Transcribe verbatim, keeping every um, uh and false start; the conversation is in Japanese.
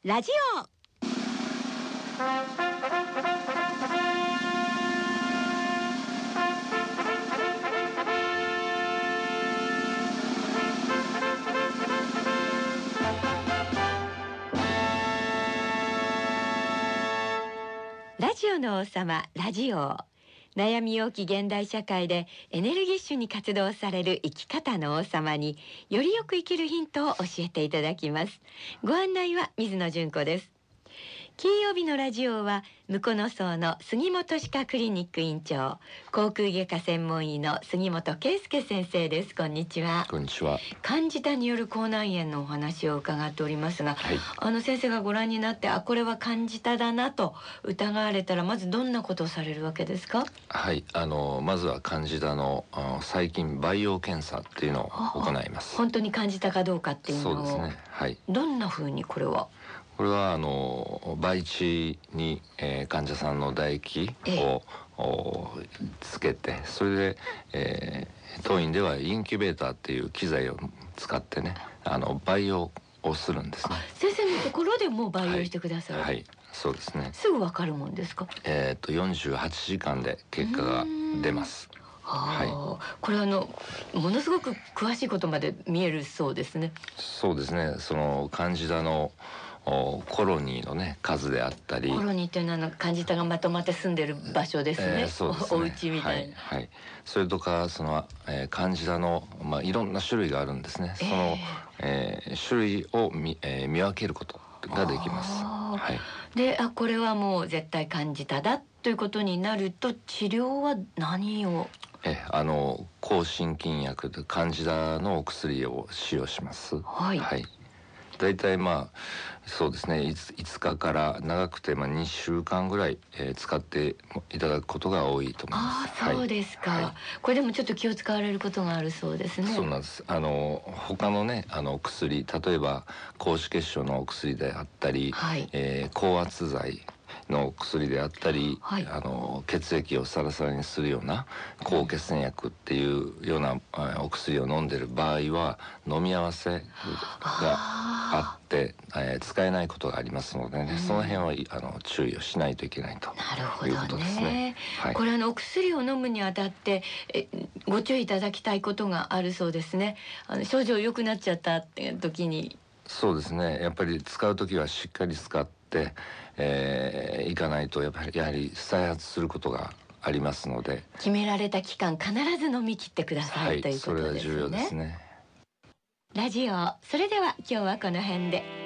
ラジオ。ラジオの王様、ラジオ。悩み多き現代社会でエネルギッシュに活動される生き方の王様によりよく生きるヒントを教えていただきます。ご案内は水野純子です。金曜日のラジオは向野荘の杉本歯科クリニック院長、口腔外科専門医の杉本圭介先生です。こんにちは。 こんにちは。 患者による口内炎のお話を伺っておりますが、はい、あの先生がご覧になって、あ、これは患者だなと疑われたらまずどんなことをされるわけですか？ はい、あのまずは患者の細菌培養検査っていうのを行います。 本当に患者かどうかっていうのを。 そうですね。はい。 どんな風にこれは？ これはあの培地に、えー、患者さんの唾液を、ええ、つけて、それで、えー、当院ではインキュベーターっていう機材を使ってね、あの培養をするんですね。 先生のところでもう培養してくださる。 はい、はい、そうですね。 すぐわかるもんですか？ えっとよんじゅうはちじかんで結果が出ます。 はい、これあのものすごく詳しいことまで見えるそうですね。 そうですね。そのカンジダのコロニーのね数であったり、 コロニーというのはあのカンジダがまとまって住んでる場所ですね。 えー、そうですね。 お家みたいな。 はい、はい、それとかその、えー、カンジダのまあいろんな種類があるんですね。その、えー、種類を見、えー、見分けることができます。はい。 で、あ、これはもう絶対カンジダだということになると、治療は何を？ えあの抗心筋薬でカンジダのお薬を使用します。 はい、 はい、だいたいまあそうですね、いつかから長くてまあにしゅうかんぐらい、えー、使っていただくことが多いと思います。 ああ、そうですか。はい、これでもちょっと気を使われることがあるそうですね。 そうなんです。あの他のねあの薬、例えば高脂血症のお薬であったり、はい、えー、高圧剤の薬であったり、はい、あの血液をサラサラにするような抗血栓薬っていうようなお薬を飲んでる場合は飲み合わせがあって、えー、使えないことがありますのでね、うん、その辺はあの注意をしないといけないということですね。 はい、これあのお薬を飲むにあたってえご注意いただきたいことがあるそうですね。あの症状良くなっちゃったって時に。 そうですね。やっぱり使う時はしっかり使って、えー、いかないとやっぱりやはり再発することがありますので、 決められた期間必ず飲み切ってください、はい、ということですね。 それは重要ですね。 ラジオ、それでは今日はこの辺で。